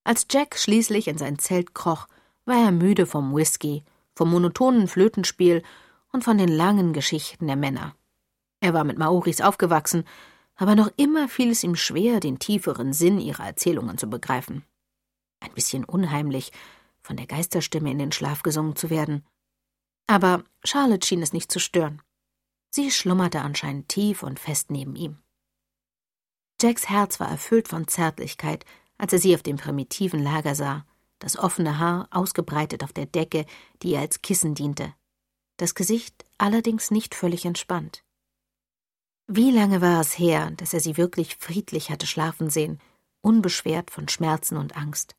Als Jack schließlich in sein Zelt kroch, war er müde vom Whisky, vom monotonen Flötenspiel und von den langen Geschichten der Männer. Er war mit Maoris aufgewachsen, aber noch immer fiel es ihm schwer, den tieferen Sinn ihrer Erzählungen zu begreifen. Ein bisschen unheimlich, von der Geisterstimme in den Schlaf gesungen zu werden. Aber Charlotte schien es nicht zu stören. Sie schlummerte anscheinend tief und fest neben ihm. Jacks Herz war erfüllt von Zärtlichkeit, als er sie auf dem primitiven Lager sah, das offene Haar ausgebreitet auf der Decke, die ihr als Kissen diente, das Gesicht allerdings nicht völlig entspannt. Wie lange war es her, dass er sie wirklich friedlich hatte schlafen sehen, unbeschwert von Schmerzen und Angst?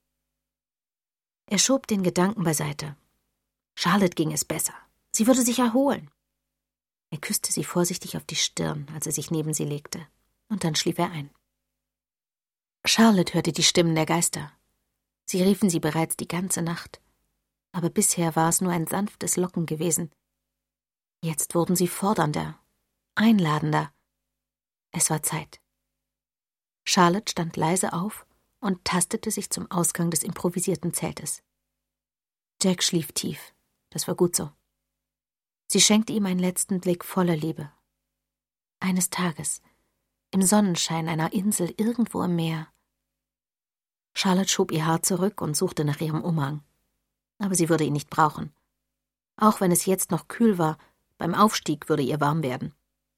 Er schob den Gedanken beiseite. Charlotte ging es besser. Sie würde sich erholen. Er küsste sie vorsichtig auf die Stirn, als er sich neben sie legte, und dann schlief er ein. Charlotte hörte die Stimmen der Geister. Sie riefen sie bereits die ganze Nacht, aber bisher war es nur ein sanftes Locken gewesen. Jetzt wurden sie fordernder, einladender. Es war Zeit. Charlotte stand leise auf und tastete sich zum Ausgang des improvisierten Zeltes. Jack schlief tief. Das war gut so. Sie schenkte ihm einen letzten Blick voller Liebe. Eines Tages, im Sonnenschein einer Insel irgendwo im Meer. Charlotte schob ihr Haar zurück und suchte nach ihrem Umhang. Aber sie würde ihn nicht brauchen. Auch wenn es jetzt noch kühl war, beim Aufstieg würde ihr warm werden.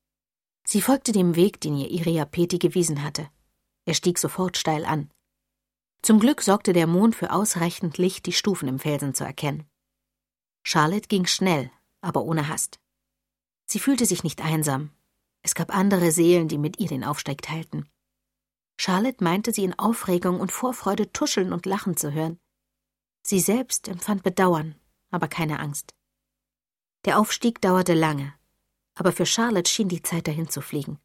Sie folgte dem Weg, den ihr Iriapeti gewiesen hatte. Er stieg sofort steil an. Zum Glück sorgte der Mond für ausreichend Licht, die Stufen im Felsen zu erkennen. Charlotte ging schnell, aber ohne Hast. Sie fühlte sich nicht einsam. Es gab andere Seelen, die mit ihr den Aufstieg teilten. Charlotte meinte, sie in Aufregung und Vorfreude tuscheln und lachen zu hören. Sie selbst empfand Bedauern, aber keine Angst. Der Aufstieg dauerte lange, aber für Charlotte schien die Zeit dahin zu fliegen.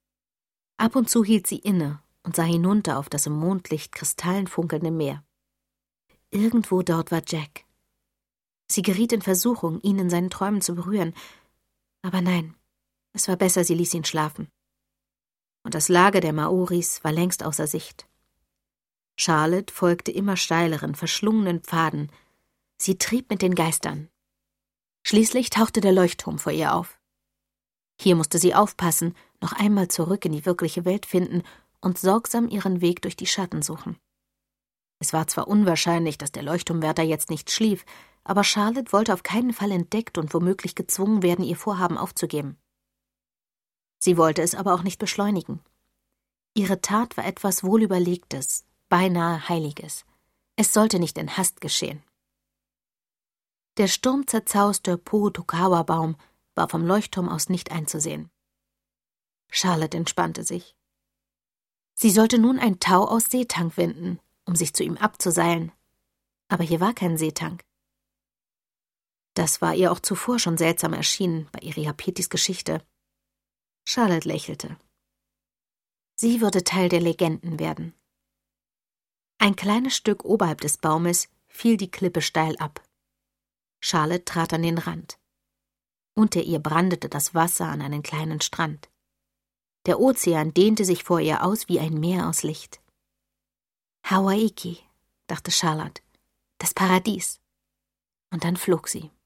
Ab und zu hielt sie inne und sah hinunter auf das im Mondlicht kristallen funkelnde Meer. Irgendwo dort war Jack. Sie geriet in Versuchung, ihn in seinen Träumen zu berühren, aber nein, es war besser, sie ließ ihn schlafen. Und das Lager der Maoris war längst außer Sicht. Charlotte folgte immer steileren, verschlungenen Pfaden. Sie trieb mit den Geistern. Schließlich tauchte der Leuchtturm vor ihr auf. Hier musste sie aufpassen, noch einmal zurück in die wirkliche Welt finden und sorgsam ihren Weg durch die Schatten suchen. Es war zwar unwahrscheinlich, dass der Leuchtturmwärter jetzt nicht schlief, aber Charlotte wollte auf keinen Fall entdeckt und womöglich gezwungen werden, ihr Vorhaben aufzugeben. Sie wollte es aber auch nicht beschleunigen. Ihre Tat war etwas Wohlüberlegtes, beinahe Heiliges. Es sollte nicht in Hast geschehen. Der sturmzerzauste Pohutukawa-Baum war vom Leuchtturm aus nicht einzusehen. Charlotte entspannte sich. Sie sollte nun ein Tau aus Seetank winden, um sich zu ihm abzuseilen. Aber hier war kein Seetank. Das war ihr auch zuvor schon seltsam erschienen bei Iriapetis Geschichte. Charlotte lächelte. Sie würde Teil der Legenden werden. Ein kleines Stück oberhalb des Baumes fiel die Klippe steil ab. Charlotte trat an den Rand. Unter ihr brandete das Wasser an einen kleinen Strand. Der Ozean dehnte sich vor ihr aus wie ein Meer aus Licht. Hawaiki, dachte Charlotte, das Paradies. Und dann flog sie.